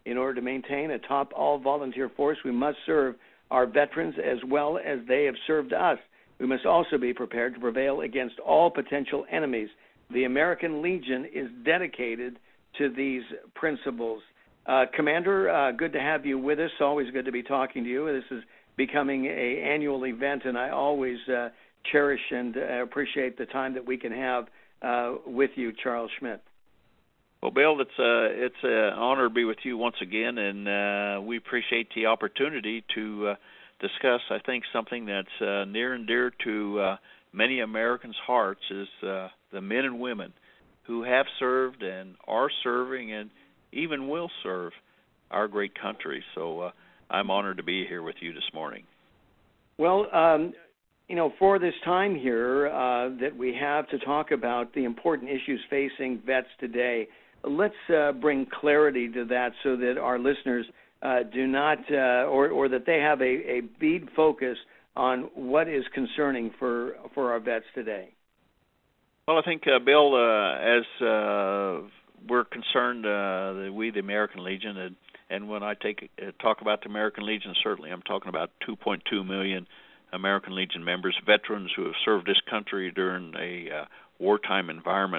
In order to maintain a top all-volunteer force, we must serve our veterans as well as they have served us. We must also be prepared to prevail against all potential enemies. The American Legion is dedicated to these principles. Commander, good to have you with us. Always good to be talking to you. This is becoming an annual event, and I always cherish and appreciate the time that we can have with you, Charles Schmidt. Well, Bill, it's an honor to be with you once again, and we appreciate the opportunity to discuss, I think, something that's near and dear to many Americans' hearts is the men and women who have served and are serving and even will serve our great country. So I'm honored to be here with you this morning. Well, for this time here that we have to talk about the important issues facing vets today, let's bring clarity to that so that our listeners do not, or that they have a bead focus on what is concerning for our vets today. Well, I think, Bill, as we're concerned, we, the American Legion, and when I talk about the American Legion, certainly I'm talking about 2.2 million American Legion members, veterans who have served this country during a wartime environment.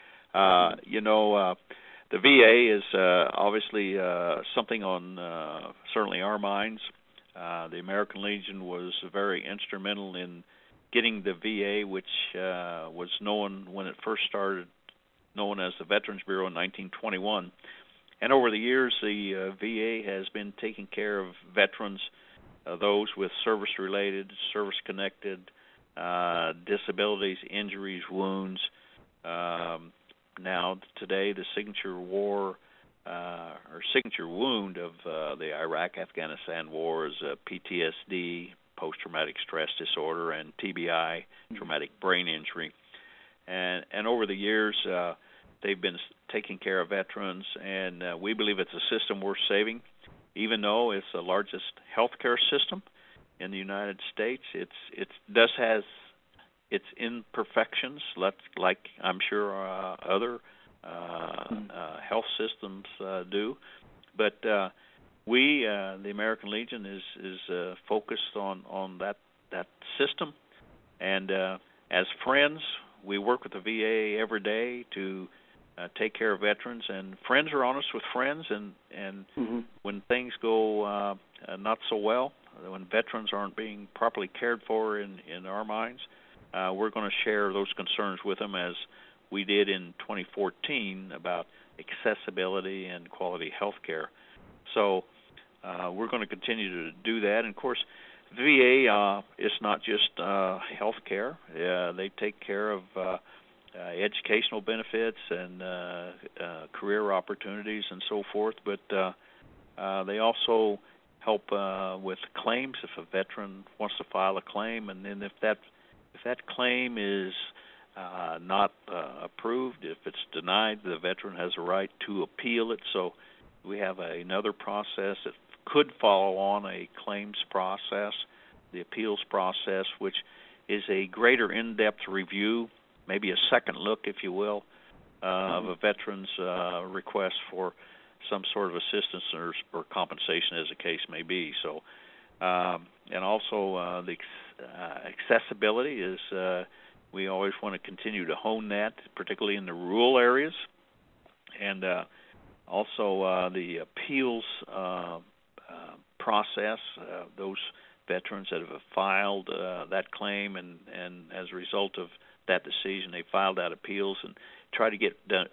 The VA is obviously something on certainly our minds. The American Legion was very instrumental in getting the VA, which was known when it first started, known as the Veterans Bureau in 1921. And over the years, the VA has been taking care of veterans, those with service-related, service-connected disabilities, injuries, wounds. Now, today, the signature wound of the Iraq-Afghanistan war is PTSD, post-traumatic stress disorder, and TBI, traumatic brain injury. And over the years, they've been taking care of veterans, and we believe it's a system worth saving. Even though it's the largest healthcare system in the United States, it does has its imperfections, like I'm sure other health systems do. But we, the American Legion, is focused on that system. And as friends, we work with the VA every day to take care of veterans. And friends are honest with friends. And when things go not so well, when veterans aren't being properly cared for in our minds, we're going to share those concerns with them, as we did in 2014 about accessibility and quality health care. So we're going to continue to do that. And, of course, VA is not just health care. They take care of educational benefits and career opportunities and so forth. But they also help with claims if a veteran wants to file a claim. And then if that claim is not approved, if it's denied, the veteran has a right to appeal it. So we have another process that could follow on a claims process, the appeals process, which is a greater in-depth review, maybe a second look, if you will, of a veteran's request for some sort of assistance or compensation, as the case may be. So, and also the accessibility is we always want to continue to hone that, particularly in the rural areas, and also the appeals process. Those veterans that have filed that claim, and as a result of that decision, they filed out appeals and try to get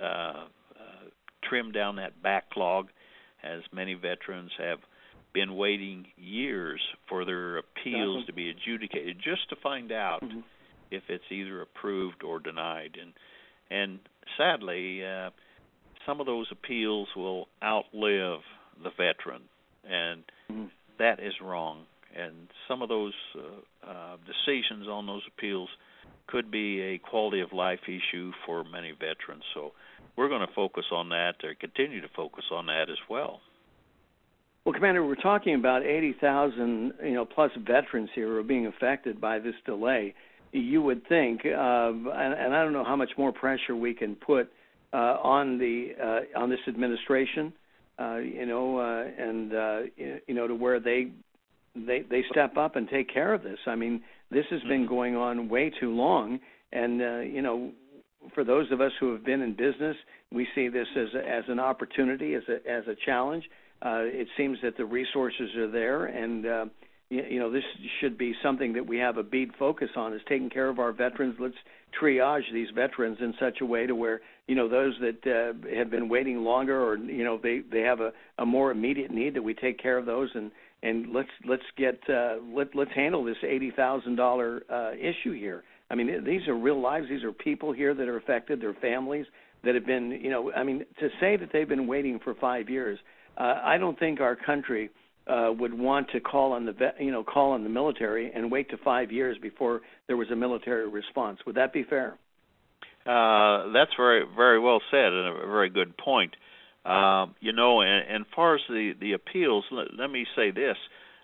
trim down that backlog, as many veterans have been waiting years for their appeals to be adjudicated, just to find out if it's either approved or denied. And sadly, some of those appeals will outlive the veteran, and that is wrong. And some of those decisions on those appeals could be a quality of life issue for many veterans. So we're going to focus on that, or continue to focus on that as well. Well, Commander, we're talking about 80,000, plus veterans here who are being affected by this delay. You would think, and I don't know how much more pressure we can put on this administration to where they step up and take care of this. I mean, this has been going on way too long, and for those of us who have been in business, we see this as an opportunity, as a challenge. It seems that the resources are there, and this should be something that we have a big focus on, is taking care of our veterans. Let's triage these veterans in such a way to where those that have been waiting longer, or they have a more immediate need, that we take care of those, and let's handle this $80,000 issue here. I mean, these are real lives. These are people here that are affected. Their families that have been, to say that they've been waiting for 5 years. I don't think our country would want to call on the military and wait to 5 years before there was a military response. Would that be fair? That's very, very well said, and a very good point. And far as the appeals, let me say this.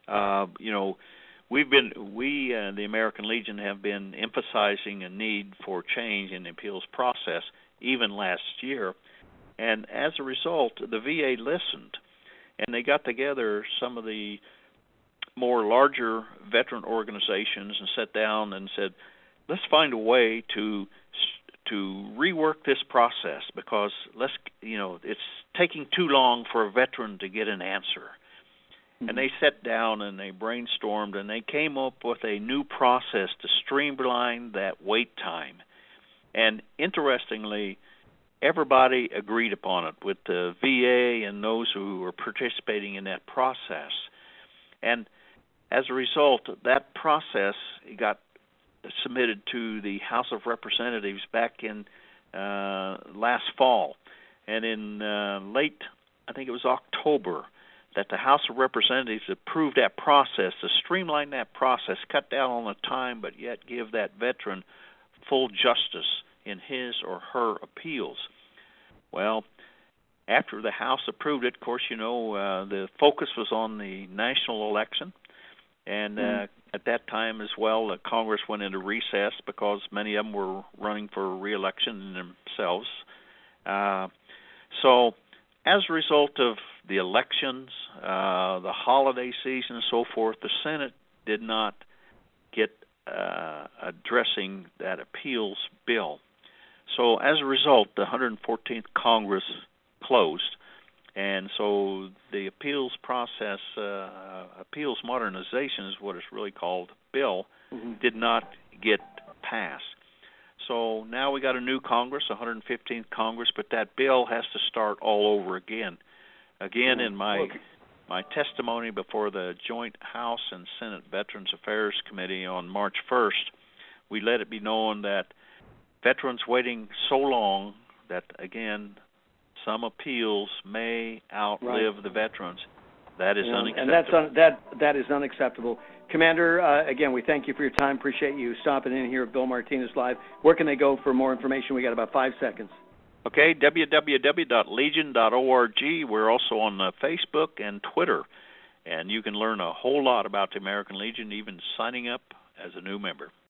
The American Legion have been emphasizing a need for change in the appeals process even last year, and as a result, the VA listened, and they got together some of the more larger veteran organizations and sat down and said, let's find a way to rework this process, because it's taking too long for a veteran to get an answer. And they sat down and they brainstormed, and they came up with a new process to streamline that wait time. And interestingly, everybody agreed upon it, with the VA and those who were participating in that process. And as a result, that process got submitted to the House of Representatives back in last fall. And in late, I think it was October, that the House of Representatives approved that process, to streamline that process, cut down on the time, but yet give that veteran full justice in his or her appeals. Well, after the House approved it, of course, the focus was on the national election, and at that time as well, Congress went into recess because many of them were running for re-election themselves. So as a result of the elections, the holiday season and so forth, the Senate did not get addressing that appeals bill. So as a result, the 114th Congress closed, and so the appeals process, appeals modernization is what it's really called, bill, did not get passed. So now we got a new Congress, 115th Congress, but that bill has to start all over again. Again, in my testimony before the Joint House and Senate Veterans Affairs Committee on March 1st, we let it be known that veterans waiting so long that, again, some appeals may outlive the veterans. That is unacceptable. And that is unacceptable. Commander, again, we thank you for your time. Appreciate you stopping in here at Bill Martinez Live. Where can they go for more information? We got about 5 seconds. Okay, www.legion.org. We're also on Facebook and Twitter, and you can learn a whole lot about the American Legion, even signing up as a new member.